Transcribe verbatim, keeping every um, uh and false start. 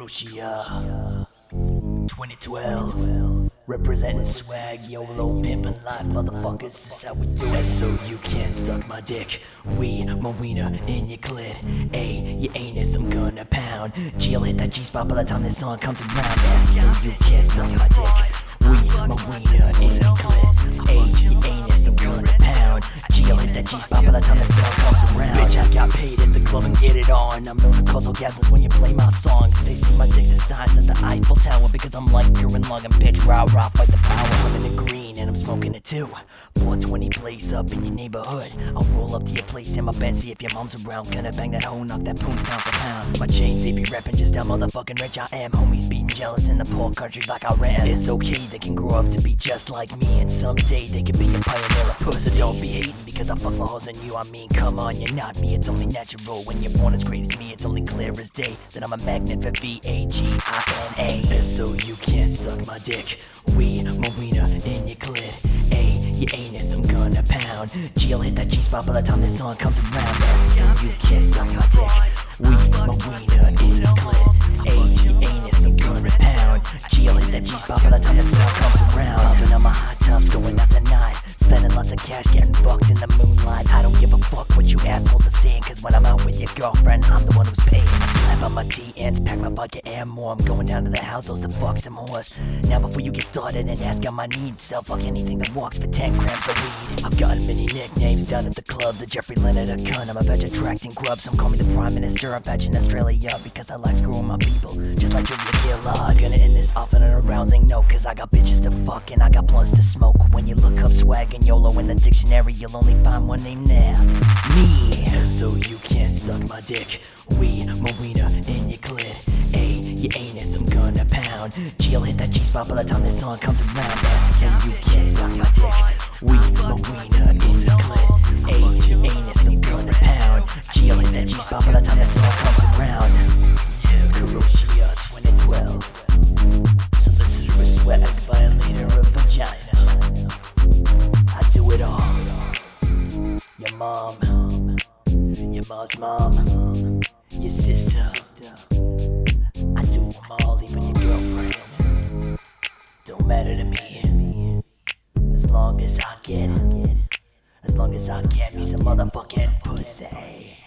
Kuroshia twenty twelve, representing swag, YOLO, pimpin' life, motherfuckers, this is how we do it. So you can't suck my dick, we, my wiener in your clit. A, your anus, I'm gonna pound. G'll hit that G-spot by the time this song comes around. S, so you can't suck my dick, we, my wiener in your clit. A, your anus, I'm gonna pound. G'll hit that G-spot by the time this song comes around. Bitch, I got paid at the club and get it on. I'm known to cause orgasms when you play my songs. They see my dick's the size of the Eiffel Tower because I'm like Gurren Lagann, bitch, rah rah, fight the power. I'm in the green and I'm smoking it too. four twenty place up in your neighborhood. I'll roll up to your place in my bed, see if your mom's around. Gonna bang that hoe, knock that poon pound for pound. My chains, they be reppin' just how motherfucking rich I am. Homies beating jealous in the poor countries like Iran. It's okay, they can grow up to be just like me, and someday they can be a pioneer of pussy. So don't be hating because I fuck more hoes than you. I mean, come on, you're not me, it's only natural. When you're born as great as me, it's only clear as day that I'm a magnet for V A G I N A. So you can't suck my dick, we, my wiener in your clit. A, your anus, I'm gonna pound. G'll hit that G-spot by the time this song comes around. So you can't suck my dick, we, my wiener in your clit. A, your anus, I'm gonna pound. G'll hit that G-spot by the time this song comes around. Popping on my hot tubs, going out tonight. Spending lots of cash, getting fucked in the moonlight. I don't give a fuck what you assholes are saying, cause when I'm out with your girlfriend, I'm the one who's paying. I slap on my T Ns, pack my vodka and more. I'm going down to the households to fuck some whores. Now before you get started and ask how my needs, I'll fuck anything that walks for ten grams of weed. I've got many nicknames down at the club. The Jeffrey Leonard a cunt, I'm a veg attracting grub. Some call me the Prime Minister of veg in Australia because I like screwing my people, just like Julia Gillard. I'm gonna end this off on an arousing note, cause I got bitches to fuck and I got blunts to smoke. When you look up swag and YOLO in the dictionary, you'll only find one name there, me. So you can't suck my dick, we, my wiener in your clit. A, your anus, I'm gonna pound. G'll hit that G-spot by the time this song comes around. So you can't suck my dick, we, my wiener in your clit. A, your anus, I'm gonna pound. G'll hit that G-spot by the time this song comes around. Yeah, Kuroshia twenty twelve, solicitor of swag, violator of vagina. I do it all. Your mom, your mom's mom, your sister. I do them all, even your girlfriend. Don't matter to me, as long as I get, as long as I get me some motherfucking pussy.